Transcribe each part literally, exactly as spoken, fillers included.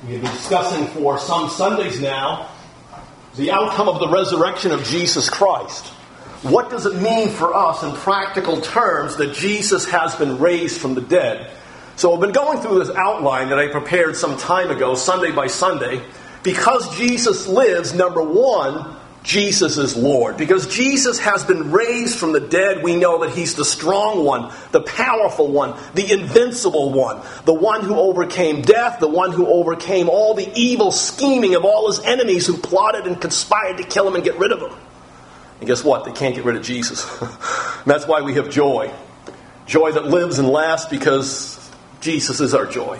We've been discussing for some Sundays now the outcome of the resurrection of Jesus Christ. What does it mean for us in practical terms that Jesus has been raised from the dead? So I've been going through this outline that I prepared some time ago, Sunday by Sunday. Because Jesus lives, number one, Jesus is Lord. Because Jesus has been raised from the dead, we know that He's the strong one, the powerful one, the invincible one, the one who overcame death, the one who overcame all the evil scheming of all His enemies who plotted and conspired to kill Him and get rid of Him. And guess what? They can't get rid of Jesus. That's why we have joy. Joy that lives and lasts because Jesus is our joy.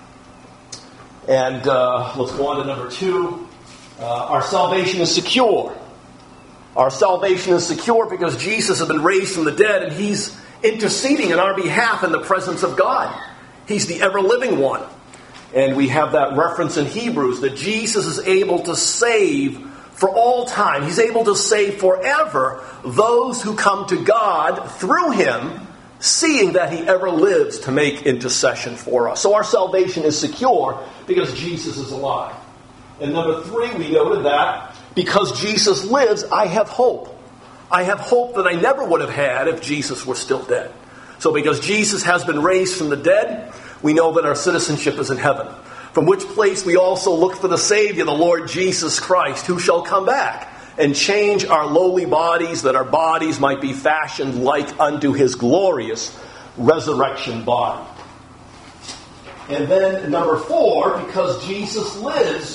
And uh, let's go on to number two. Uh, our salvation is secure. Our salvation is secure because Jesus has been raised from the dead and He's interceding in our behalf in the presence of God. He's the ever-living one. And we have that reference in Hebrews that Jesus is able to save for all time. He's able to save forever those who come to God through Him, seeing that He ever lives to make intercession for us. So our salvation is secure because Jesus is alive. And number three, we noted that because Jesus lives, I have hope. I have hope that I never would have had if Jesus were still dead. So because Jesus has been raised from the dead, we know that our citizenship is in heaven. From which place we also look for the Savior, the Lord Jesus Christ, who shall come back and change our lowly bodies, that our bodies might be fashioned like unto His glorious resurrection body. And then number four, because Jesus lives,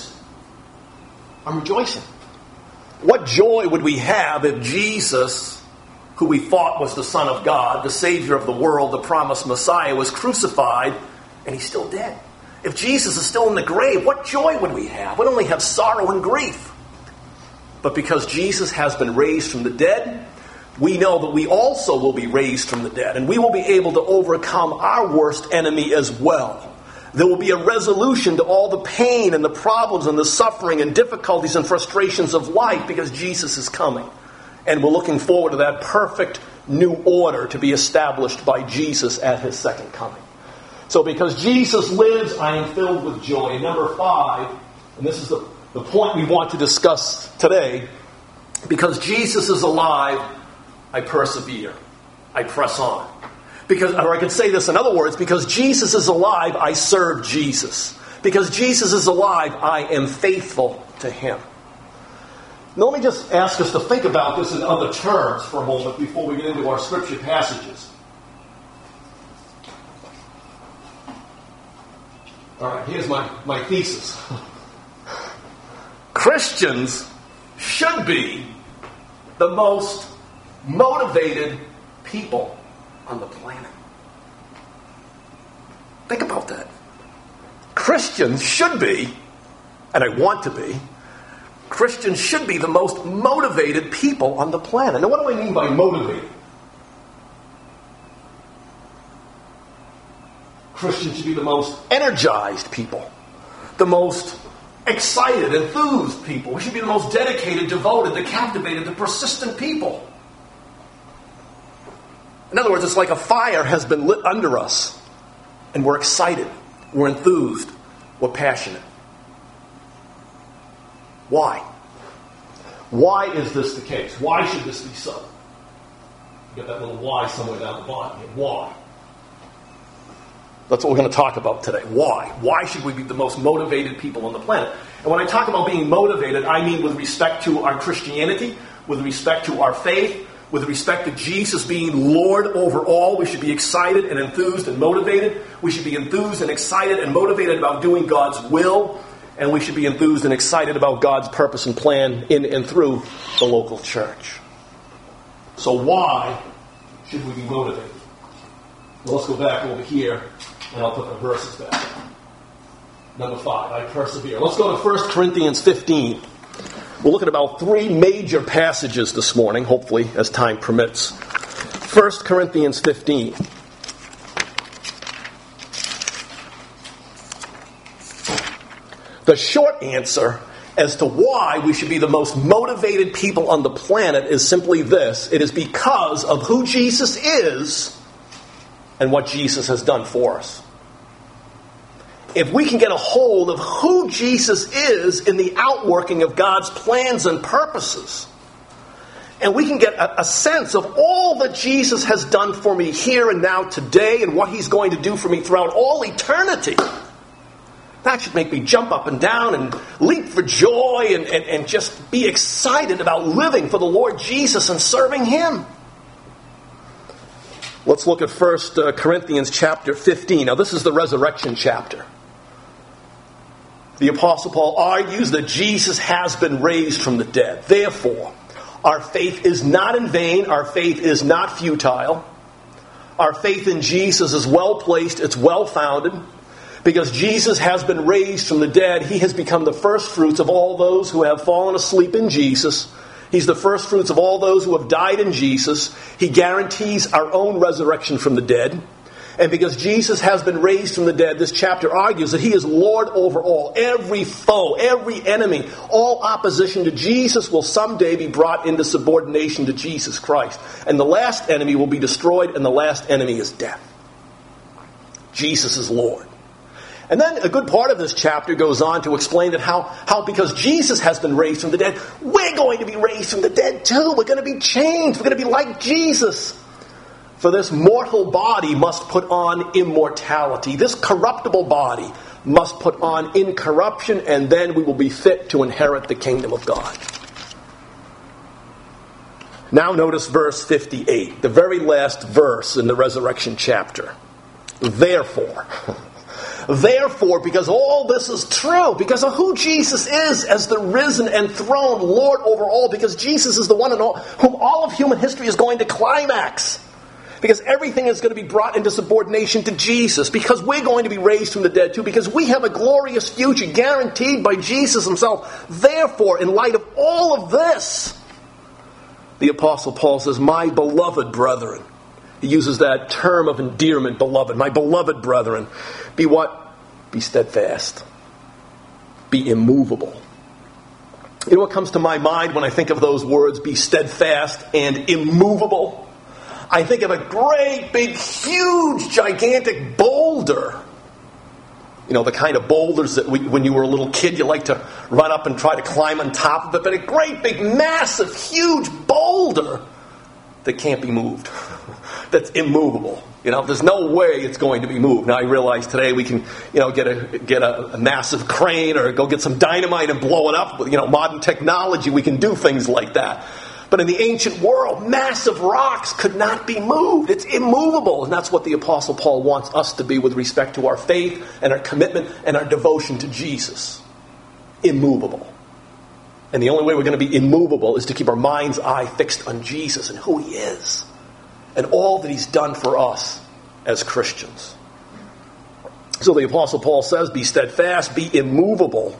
I'm rejoicing. What joy would we have if Jesus, who we thought was the Son of God, the Savior of the world, the promised Messiah, was crucified and He's still dead? If Jesus is still in the grave, what joy would we have? We'd only have sorrow and grief. But because Jesus has been raised from the dead, we know that we also will be raised from the dead. And we will be able to overcome our worst enemy as well. There will be a resolution to all the pain and the problems and the suffering and difficulties and frustrations of life because Jesus is coming. And we're looking forward to that perfect new order to be established by Jesus at His second coming. So because Jesus lives, I am filled with joy. And number five, and this is the, the point we want to discuss today, because Jesus is alive, I persevere. I press on. Because, or I could say this in other words, because Jesus is alive, I serve Jesus. Because Jesus is alive, I am faithful to Him. Now let me just ask us to think about this in other terms for a moment before we get into our scripture passages. All right, here's my, my thesis. Christians should be the most motivated people on the planet. Think about that. Christians should be, and I want to be, Christians should be the most motivated people on the planet. Now, what do I mean by motivated? Christians should be the most energized people, the most excited, enthused people. We should be the most dedicated, devoted, the captivated, the persistent people. In other words, it's like a fire has been lit under us, and we're excited, we're enthused, we're passionate. Why? Why is this the case? Why should this be so? You got that little why somewhere down the bottom here. Why? That's what we're going to talk about today. Why? Why should we be the most motivated people on the planet? And when I talk about being motivated, I mean with respect to our Christianity, with respect to our faith, with respect to Jesus being Lord over all. We should be excited and enthused and motivated. We should be enthused and excited and motivated about doing God's will. And we should be enthused and excited about God's purpose and plan in and through the local church. So why should we be motivated? Well, let's go back over here, and I'll put the verses back. Number five, I persevere. Let's go to First Corinthians fifteen. We'll look at about three major passages this morning, hopefully, as time permits. First Corinthians fifteen. The short answer as to why we should be the most motivated people on the planet is simply this. It is because of who Jesus is and what Jesus has done for us. if we can get a hold of who Jesus is in the outworking of God's plans and purposes, and we can get a, a sense of all that Jesus has done for me here and now today and what he's going to do for me throughout all eternity, that should make me jump up and down and leap for joy and, and, and just be excited about living for the Lord Jesus and serving him. Let's look at First Corinthians chapter fifteen. Now this is the resurrection chapter. The Apostle Paul argues that Jesus has been raised from the dead. Therefore, our faith is not in vain. Our faith is not futile. Our faith in Jesus is well placed. It's well founded. Because Jesus has been raised from the dead, he has become the first fruits of all those who have fallen asleep in Jesus. He's the first fruits of all those who have died in Jesus. He guarantees our own resurrection from the dead. And because Jesus has been raised from the dead, this chapter argues that he is Lord over all. Every foe, every enemy, all opposition to Jesus will someday be brought into subordination to Jesus Christ. And the last enemy will be destroyed, and the last enemy is death. Jesus is Lord. And then a good part of this chapter goes on to explain that how, how because Jesus has been raised from the dead, we're going to be raised from the dead too. We're going to be changed. We're going to be like Jesus. For this mortal body must put on immortality. This corruptible body must put on incorruption, and then we will be fit to inherit the kingdom of God. Now notice verse fifty-eight, the very last verse in the resurrection chapter. Therefore... Therefore, because all this is true, because of who Jesus is as the risen and throned Lord over all, because Jesus is the one in all, whom all of human history is going to climax, because everything is going to be brought into subordination to Jesus, because we're going to be raised from the dead too, because we have a glorious future guaranteed by Jesus himself. Therefore, in light of all of this, the Apostle Paul says, my beloved brethren. He uses that term of endearment, beloved. My beloved brethren. Be what? Be steadfast. Be immovable. You know what comes to my mind when I think of those words, be steadfast and immovable? I think of a great, big, huge, gigantic boulder. You know, the kind of boulders that we, when you were a little kid, you like to run up and try to climb on top of it. But a great, big, massive, huge boulder that can't be moved. That's immovable. You know, there's no way it's going to be moved. Now I realize today we can, you know, get a get a, a massive crane or go get some dynamite and blow it up. With, you know, modern technology, we can do things like that. But in the ancient world, massive rocks could not be moved. It's immovable. And that's what the Apostle Paul wants us to be with respect to our faith and our commitment and our devotion to Jesus. Immovable. And the only way we're going to be immovable is to keep our mind's eye fixed on Jesus and who he is. And all that he's done for us as Christians. So the Apostle Paul says, be steadfast, be immovable.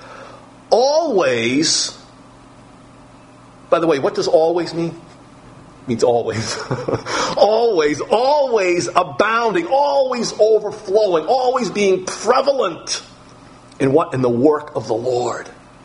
Always, by the way, what does always mean? It means always. always, always abounding, always overflowing, always being prevalent in what? In the work of the Lord.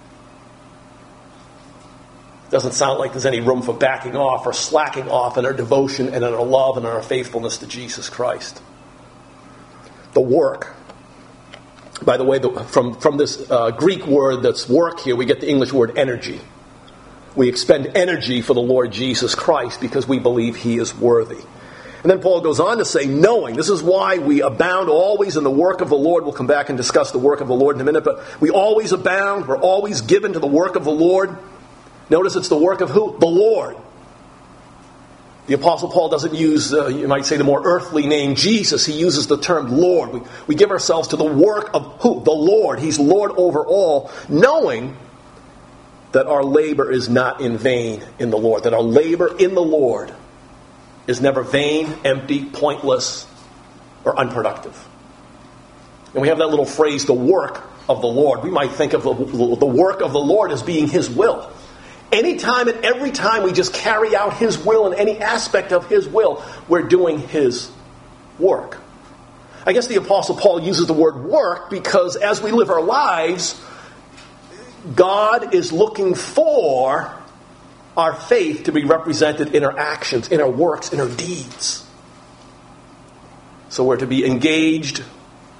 Doesn't sound like there's any room for backing off or slacking off in our devotion and in our love and in our faithfulness to Jesus Christ. The work. By the way, the, from, from this uh, Greek word that's work here, we get the English word energy. We expend energy for the Lord Jesus Christ because we believe he is worthy. And then Paul goes on to say, knowing. This is why we abound always in the work of the Lord. We'll come back and discuss the work of the Lord in a minute. But we always abound. We're always given to the work of the Lord. Notice it's the work of who? The Lord. The Apostle Paul doesn't use, uh, you might say, the more earthly name Jesus. He uses the term Lord. We, we give ourselves to the work of who? The Lord. He's Lord over all, knowing that our labor is not in vain in the Lord. That our labor in the Lord is never vain, empty, pointless, or unproductive. And we have that little phrase, the work of the Lord. We might think of the, the work of the Lord as being his will. Anytime and every time we just carry out his will in any aspect of his will, we're doing his work. I guess the Apostle Paul uses the word work because as we live our lives, God is looking for our faith to be represented in our actions, in our works, in our deeds. So we're to be engaged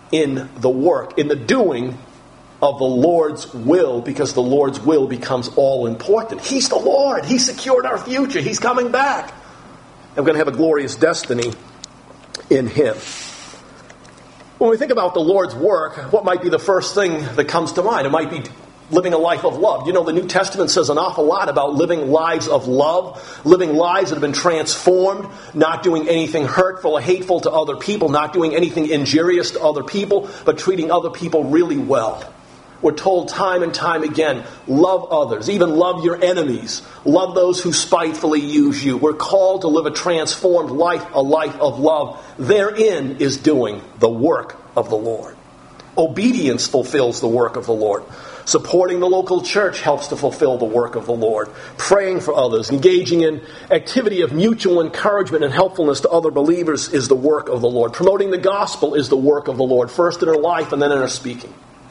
in the work, in the doing of the Lord's will, because the Lord's will becomes all important. He's the Lord. He secured our future. He's coming back. And we're going to have a glorious destiny in Him. When we think about the Lord's work, what might be the first thing that comes to mind? It might be living a life of love. You know, the New Testament says an awful lot about living lives of love, living lives that have been transformed, not doing anything hurtful or hateful to other people, not doing anything injurious to other people, but treating other people really well. We're told time and time again, love others, even love your enemies, love those who spitefully use you. We're called to live a transformed life, a life of love. Therein is doing the work of the Lord. Obedience fulfills the work of the Lord. Supporting the local church helps to fulfill the work of the Lord. Praying for others, engaging in activity of mutual encouragement and helpfulness to other believers is the work of the Lord. Promoting the gospel is the work of the Lord, first in our life and then in our speaking.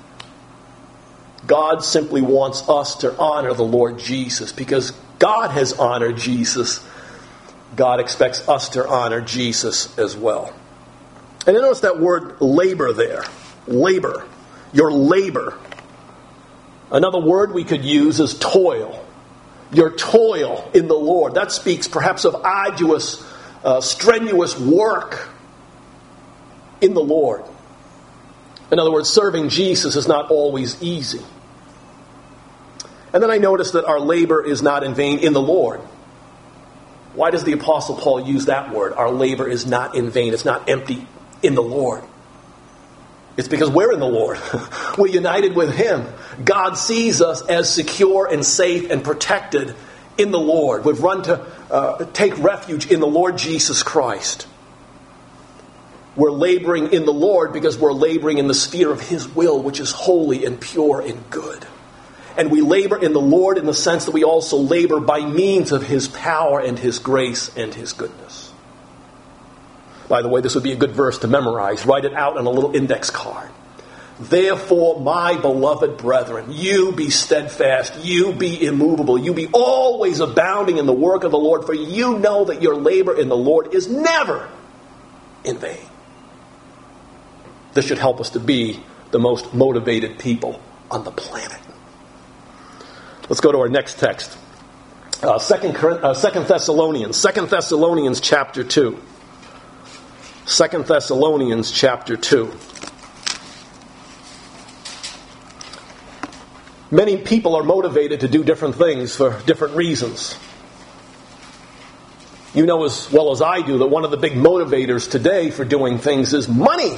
God simply wants us to honor the Lord Jesus, because God has honored Jesus. God expects us to honor Jesus as well. And notice that word labor there. Labor. Your labor. Another word we could use is toil. Your toil in the Lord. That speaks perhaps of arduous, uh, strenuous work in the Lord. In other words, serving Jesus is not always easy. And then I noticed that our labor is not in vain in the Lord. Why does the Apostle Paul use that word? Our labor is not in vain. It's not empty in the Lord. It's because we're in the Lord. We're united with Him. God sees us as secure and safe and protected in the Lord. We've run to uh, take refuge in the Lord Jesus Christ. We're laboring in the Lord because we're laboring in the sphere of His will, which is holy and pure and good. And we labor in the Lord in the sense that we also labor by means of His power and His grace and His goodness. By the way, this would be a good verse to memorize. Write it out on a little index card. Therefore, my beloved brethren, you be steadfast, you be immovable, you be always abounding in the work of the Lord, for you know that your labor in the Lord is never in vain. This should help us to be the most motivated people on the planet. Let's go to our next text. Uh, Second, uh, Second Thessalonians. Second Thessalonians chapter two. Second Thessalonians chapter two. Many people are motivated to do different things for different reasons. You know as well as I do that one of the big motivators today for doing things is money.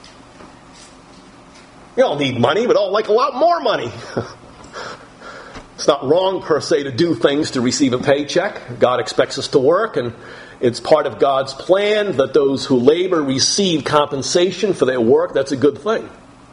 You all need money, but all like a lot more money. It's not wrong per se to do things to receive a paycheck. God expects us to work, and it's part of God's plan that those who labor receive compensation for their work. That's a good thing.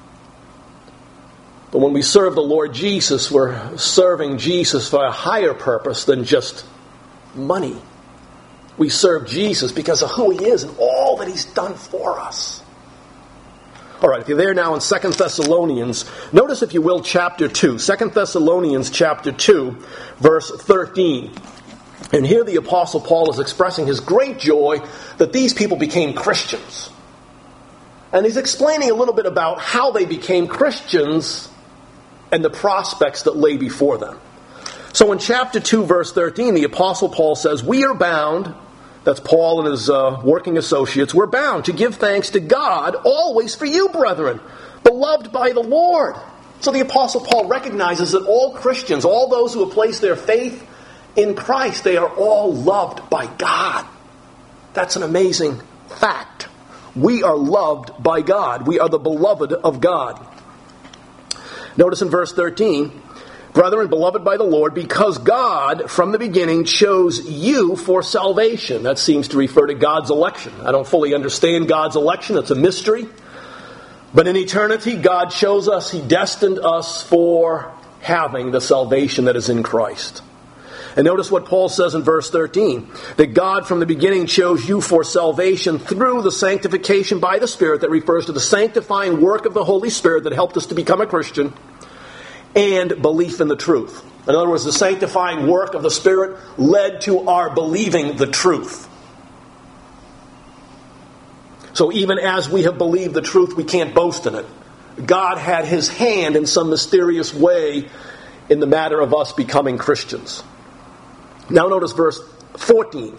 But when we serve the Lord Jesus, we're serving Jesus for a higher purpose than just money. We serve Jesus because of who He is and all that He's done for us. All right, if you're there now in Second Thessalonians, notice if you will chapter two. Second Thessalonians chapter two, verse thirteen. And here the Apostle Paul is expressing his great joy that these people became Christians. And he's explaining a little bit about how they became Christians and the prospects that lay before them. So in chapter two, verse thirteen, the Apostle Paul says, we are bound, that's Paul and his uh, working associates, we're bound to give thanks to God always for you, brethren, beloved by the Lord. So the Apostle Paul recognizes that all Christians, all those who have placed their faith in Christ, they are all loved by God. That's an amazing fact. We are loved by God. We are the beloved of God. Notice in verse thirteen, brethren, beloved by the Lord, because God from the beginning chose you for salvation. That seems to refer to God's election. I don't fully understand God's election. It's a mystery. But in eternity, God chose us. He destined us for having the salvation that is in Christ. And notice what Paul says in verse thirteen, that God from the beginning chose you for salvation through the sanctification by the Spirit. That refers to the sanctifying work of the Holy Spirit that helped us to become a Christian, and belief in the truth. In other words, the sanctifying work of the Spirit led to our believing the truth. So even as we have believed the truth, we can't boast in it. God had his hand in some mysterious way in the matter of us becoming Christians. Now notice verse fourteen.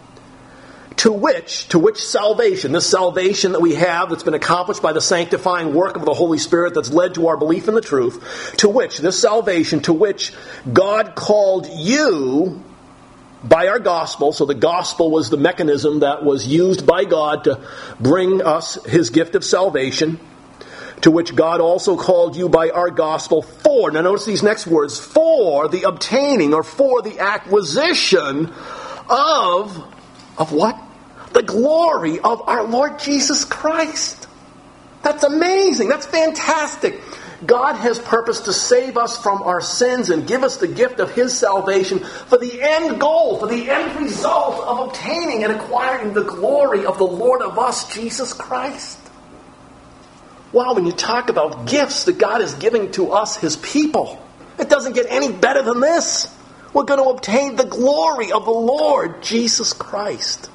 To which, to which salvation, this salvation that we have that's been accomplished by the sanctifying work of the Holy Spirit that's led to our belief in the truth, to which, this salvation, to which God called you by our gospel. So the gospel was the mechanism that was used by God to bring us his gift of salvation, to which God also called you by our gospel for, now notice these next words, for the obtaining or for the acquisition of, of what? The glory of our Lord Jesus Christ. That's amazing. That's fantastic. God has purposed to save us from our sins and give us the gift of his salvation for the end goal, for the end result of obtaining and acquiring the glory of the Lord of us, Jesus Christ. Wow, when you talk about gifts that God is giving to us, his people, it doesn't get any better than this. We're going to obtain the glory of the Lord Jesus Christ.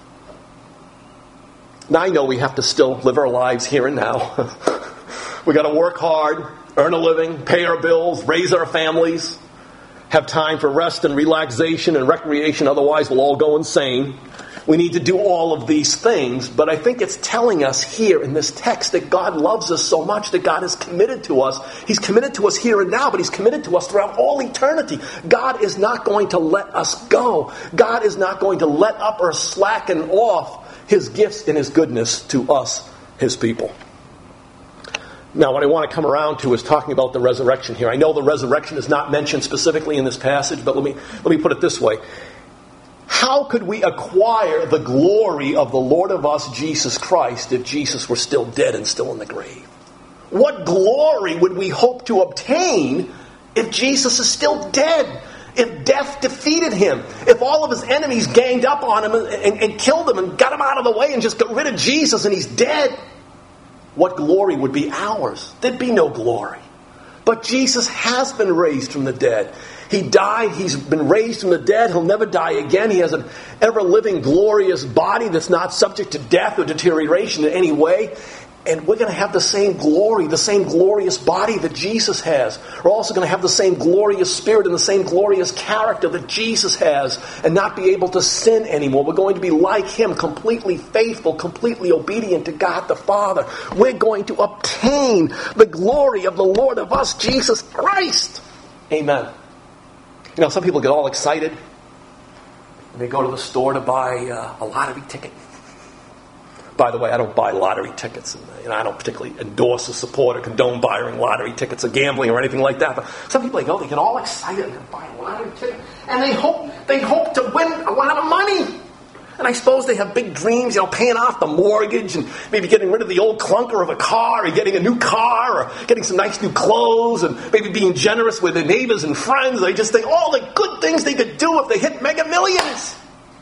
Now I know we have to still live our lives here and now. We got to work hard, earn a living, pay our bills, raise our families, have time for rest and relaxation and recreation, otherwise we'll all go insane. We need to do all of these things, but I think it's telling us here in this text that God loves us so much that God is committed to us. He's committed to us here and now, but he's committed to us throughout all eternity. God is not going to let us go. God is not going to let up or slacken off his gifts and his goodness to us, his people. Now, what I want to come around to is talking about the resurrection here. I know the resurrection is not mentioned specifically in this passage, but let me let me put it this way. How could we acquire the glory of the Lord of us, Jesus Christ, if Jesus were still dead and still in the grave? What glory would we hope to obtain if Jesus is still dead? If death defeated him, if all of his enemies ganged up on him and, and, and killed him and got him out of the way and just got rid of Jesus and he's dead, what glory would be ours? There'd be no glory. But Jesus has been raised from the dead. He died, he's been raised from the dead, he'll never die again. He has an ever-living, glorious body that's not subject to death or deterioration in any way. And we're going to have the same glory, the same glorious body that Jesus has. We're also going to have the same glorious spirit and the same glorious character that Jesus has and not be able to sin anymore. We're going to be like him, completely faithful, completely obedient to God the Father. We're going to obtain the glory of the Lord of us, Jesus Christ. Amen. You know, some people get all excited and they go to the store to buy uh, a lottery ticket. By the way, I don't buy lottery tickets, and you know, I don't particularly endorse or support or condone buying lottery tickets or gambling or anything like that. But some people, they go, they get all excited and they buy a lottery ticket, and they hope they hope to win a lot of money. And I suppose they have big dreams, you know, paying off the mortgage and maybe getting rid of the old clunker of a car or getting a new car or getting some nice new clothes and maybe being generous with their neighbors and friends. They just think all the good things they could do if they hit Mega Millions.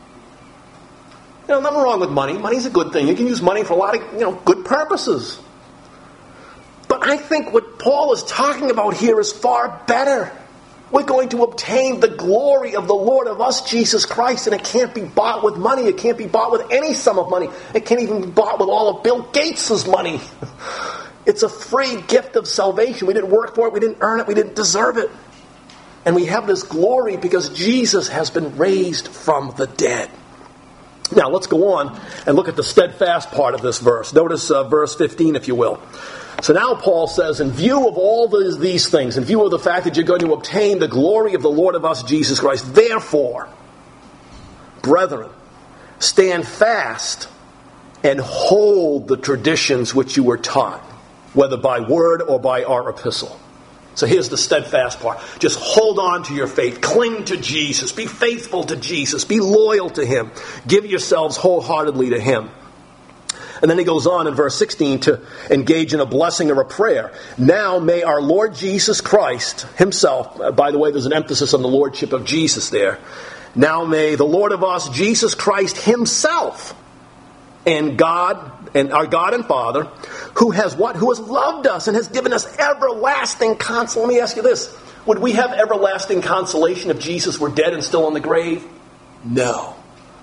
You know, nothing wrong with money. Money's a good thing. You can use money for a lot of, you know, good purposes. But I think what Paul is talking about here is far better. We're going to obtain the glory of the Lord of us, Jesus Christ, and it can't be bought with money. It can't be bought with any sum of money. It can't even be bought with all of Bill Gates' money. It's a free gift of salvation. We didn't work for it. We didn't earn it. We didn't deserve it. And we have this glory because Jesus has been raised from the dead. Now, let's go on and look at the steadfast part of this verse. Notice uh, verse fifteen, if you will. So now Paul says, in view of all these, these things, in view of the fact that you're going to obtain the glory of the Lord of us, Jesus Christ, therefore, brethren, stand fast and hold the traditions which you were taught, whether by word or by our epistle. So here's the steadfast part. Just hold on to your faith. Cling to Jesus. Be faithful to Jesus. Be loyal to him. Give yourselves wholeheartedly to him. And then he goes on in verse sixteen to engage in a blessing or a prayer. Now may our Lord Jesus Christ himself, by the way, there's an emphasis on the lordship of Jesus there. Now may the Lord of us, Jesus Christ himself, and God, and our God and Father, who has what? Who has loved us and has given us everlasting consolation. Let me ask you this. Would we have everlasting consolation if Jesus were dead and still in the grave? No.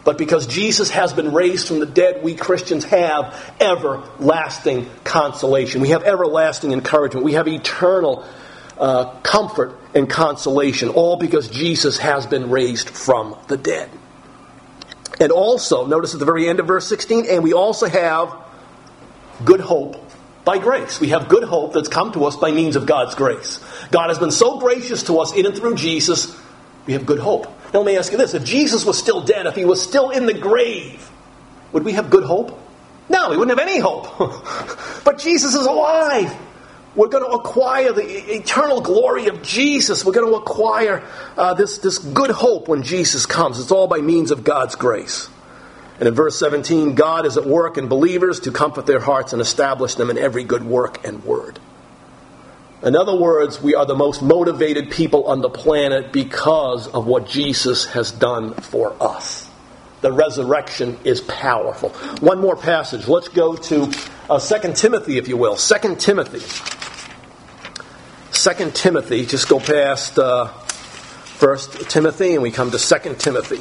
But because Jesus has been raised from the dead, we Christians have everlasting consolation. We have everlasting encouragement. We have eternal uh, comfort and consolation, all because Jesus has been raised from the dead. And also, notice at the very end of verse sixteen, and we also have good hope by grace. We have good hope that's come to us by means of God's grace. God has been so gracious to us in and through Jesus, we have good hope. Now let me ask you this. If Jesus was still dead, if he was still in the grave, would we have good hope? No, we wouldn't have any hope. But Jesus is alive. We're going to acquire the eternal glory of Jesus. We're going to acquire uh, this, this good hope when Jesus comes. It's all by means of God's grace. And in verse seventeen, God is at work in believers to comfort their hearts and establish them in every good work and word. In other words, we are the most motivated people on the planet because of what Jesus has done for us. The resurrection is powerful. One more passage. Let's go to uh, Second Timothy, if you will. Second Timothy. Second Timothy. Just go past uh, First Timothy and we come to Second Timothy.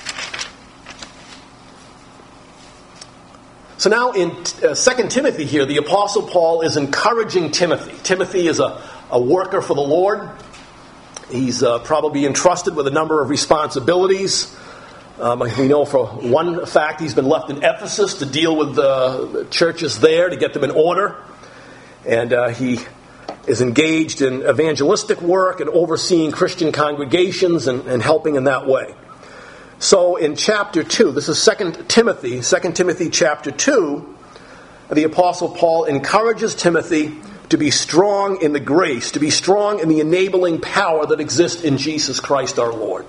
So now in uh, Second Timothy here, the Apostle Paul is encouraging Timothy. Timothy is a, a worker for the Lord. He's uh, probably entrusted with a number of responsibilities. Um, we know for one fact he's been left in Ephesus to deal with the churches there, to get them in order. And uh, he is engaged in evangelistic work and overseeing Christian congregations and, and helping in that way. So in chapter two, this is Second Timothy, Second Timothy chapter two, the Apostle Paul encourages Timothy to be strong in the grace, to be strong in the enabling power that exists in Jesus Christ our Lord.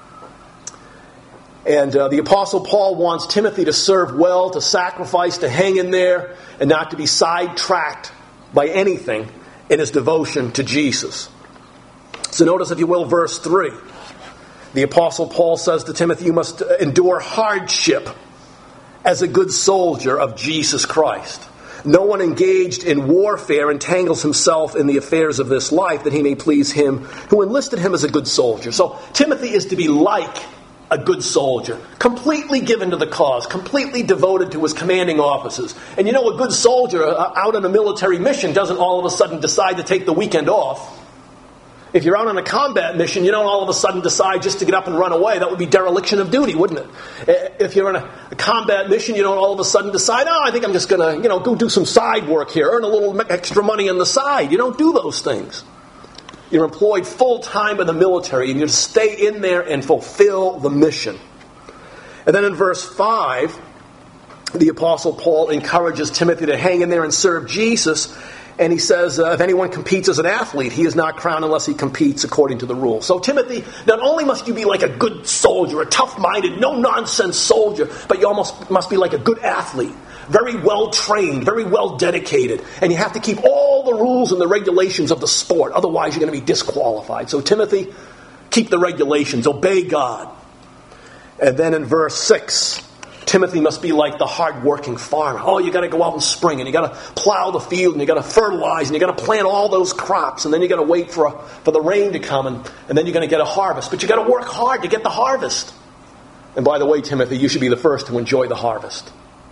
And uh, the Apostle Paul wants Timothy to serve well, to sacrifice, to hang in there, and not to be sidetracked by anything in his devotion to Jesus. So notice, if you will, verse three. The Apostle Paul says to Timothy, you must endure hardship as a good soldier of Jesus Christ. No one engaged in warfare entangles himself in the affairs of this life, that he may please him who enlisted him as a good soldier. So Timothy is to be like a good soldier, completely given to the cause, completely devoted to his commanding officers. And you know, a good soldier out on a military mission doesn't all of a sudden decide to take the weekend off. If you're out on a combat mission, you don't all of a sudden decide just to get up and run away. That would be dereliction of duty, wouldn't it? If you're on a, a combat mission, you don't all of a sudden decide, oh, I think I'm just going to, you know, go do some side work here, earn a little extra money on the side. You don't do those things. You're employed full-time in the military, and you stay in there and fulfill the mission. And then in verse five, the Apostle Paul encourages Timothy to hang in there and serve Jesus. And he says, uh, if anyone competes as an athlete, he is not crowned unless he competes according to the rules. So Timothy, not only must you be like a good soldier, a tough-minded, no-nonsense soldier, but you almost must be like a good athlete. Very well-trained, very well-dedicated. And you have to keep all the rules and the regulations of the sport. Otherwise, you're going to be disqualified. So Timothy, keep the regulations. Obey God. And then in verse six, Timothy must be like the hard-working farmer. Oh, you got to go out in spring, and you got to plow the field, and you got to fertilize, and you got to plant all those crops, and then you got to wait for a, for the rain to come, and, and then you're going to get a harvest. But you got to work hard to get the harvest. And by the way, Timothy, you should be the first to enjoy the harvest.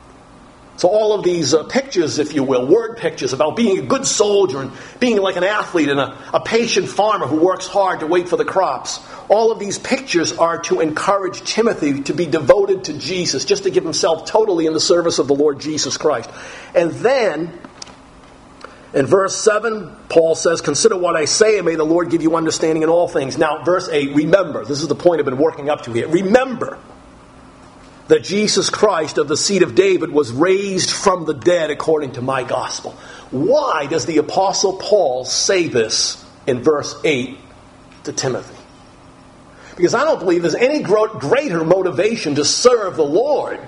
So all of these uh, pictures, if you will, word pictures about being a good soldier and being like an athlete and a, a patient farmer who works hard to wait for the crops, all of these pictures are to encourage Timothy to be devoted to Jesus, just to give himself totally in the service of the Lord Jesus Christ. And then, in verse seven, Paul says, consider what I say, and may the Lord give you understanding in all things. Now, verse eight, remember, this is the point I've been working up to here. Remember that Jesus Christ of the seed of David was raised from the dead according to my gospel. Why does the Apostle Paul say this in verse eight to Timothy? Because I don't believe there's any greater motivation to serve the Lord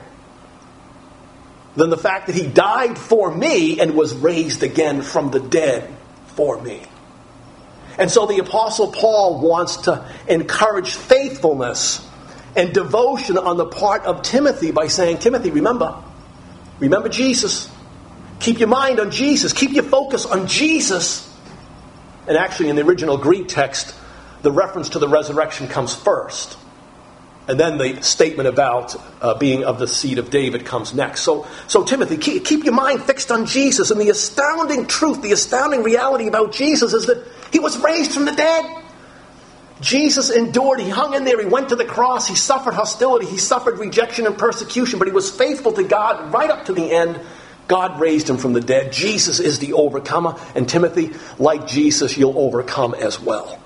than the fact that he died for me and was raised again from the dead for me. And so the Apostle Paul wants to encourage faithfulness and devotion on the part of Timothy by saying, Timothy, remember, remember Jesus. Keep your mind on Jesus. Keep your focus on Jesus. And actually in the original Greek text, the reference to the resurrection comes first. And then the statement about uh, being of the seed of David comes next. So, so Timothy, keep, keep your mind fixed on Jesus. And the astounding truth, the astounding reality about Jesus is that he was raised from the dead. Jesus endured. He hung in there. He went to the cross. He suffered hostility. He suffered rejection and persecution. But he was faithful to God right up to the end. God raised him from the dead. Jesus is the overcomer. And Timothy, like Jesus, you'll overcome as well.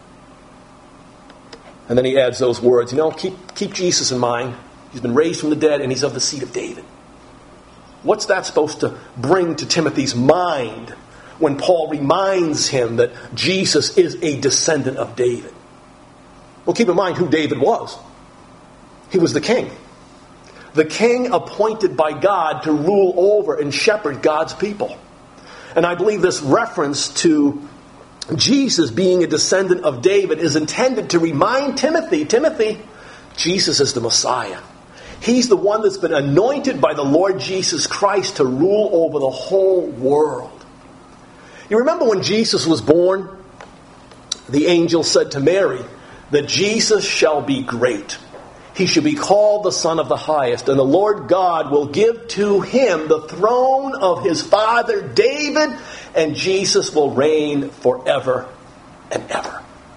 And then he adds those words, you know, keep, keep Jesus in mind. He's been raised from the dead and he's of the seed of David. What's that supposed to bring to Timothy's mind when Paul reminds him that Jesus is a descendant of David? Well, keep in mind who David was. He was the king. The king appointed by God to rule over and shepherd God's people. And I believe this reference to Jesus being a descendant of David is intended to remind Timothy, Timothy, Jesus is the Messiah. He's the one that's been anointed by the Lord Jesus Christ to rule over the whole world. You remember when Jesus was born, the angel said to Mary that Jesus shall be great. He shall be called the Son of the Highest, and the Lord God will give to him the throne of his father David, and Jesus will reign forever and ever.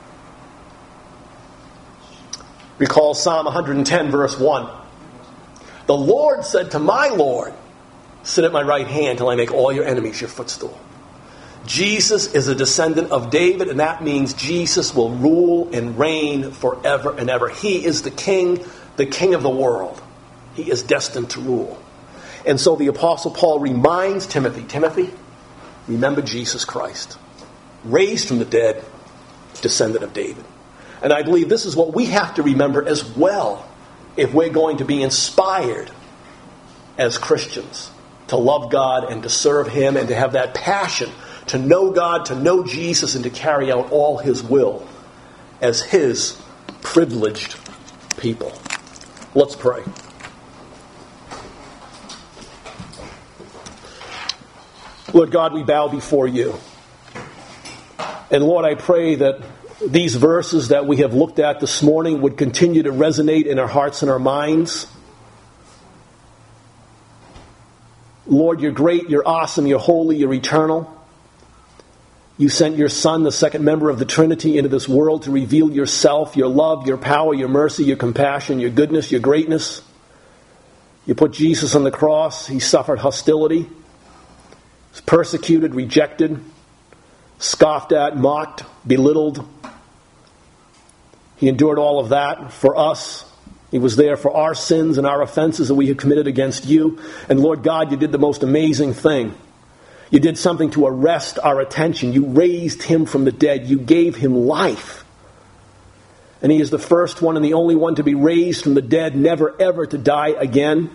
Recall Psalm one hundred ten, verse one. The Lord said to my Lord, sit at my right hand till I make all your enemies your footstool. Jesus is a descendant of David, and that means Jesus will rule and reign forever and ever. He is the king, the king of the world. He is destined to rule. And so the Apostle Paul reminds Timothy, Timothy, remember Jesus Christ, raised from the dead, descendant of David. And I believe this is what we have to remember as well if we're going to be inspired as Christians to love God and to serve him and to have that passion to know God, to know Jesus, and to carry out all his will as his privileged people. Let's pray. Lord God, we bow before you. And Lord, I pray that these verses that we have looked at this morning would continue to resonate in our hearts and our minds. Lord, you're great, you're awesome, you're holy, you're eternal. You sent your Son, the second member of the Trinity, into this world to reveal yourself, your love, your power, your mercy, your compassion, your goodness, your greatness. You put Jesus on the cross. He suffered hostility. He was persecuted, rejected, scoffed at, mocked, belittled. He endured all of that for us. He was there for our sins and our offenses that we had committed against you. And Lord God, you did the most amazing thing. You did something to arrest our attention. You raised him from the dead. You gave him life. And he is the first one and the only one to be raised from the dead, never ever to die again.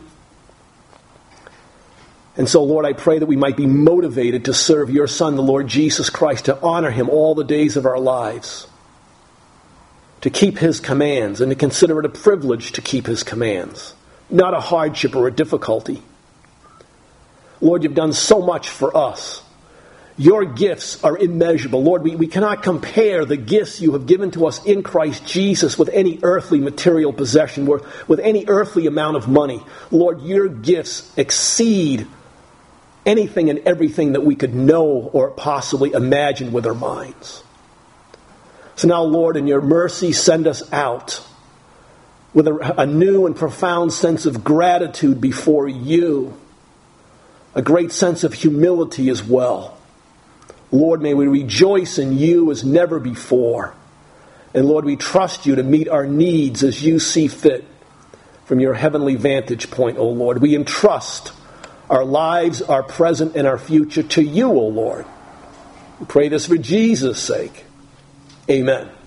And so, Lord, I pray that we might be motivated to serve your Son, the Lord Jesus Christ, to honor him all the days of our lives, to keep his commands, and to consider it a privilege to keep his commands, not a hardship or a difficulty. Lord, you've done so much for us. Your gifts are immeasurable. Lord, we, we cannot compare the gifts you have given to us in Christ Jesus with any earthly material possession, or with any earthly amount of money. Lord, your gifts exceed anything and everything that we could know or possibly imagine with our minds. So now, Lord, in your mercy, send us out with a, a new and profound sense of gratitude before you. A great sense of humility as well. Lord, may we rejoice in you as never before. And Lord, we trust you to meet our needs as you see fit from your heavenly vantage point, O Lord. We entrust our lives, our present, and our future to you, O Lord. We pray this for Jesus' sake. Amen.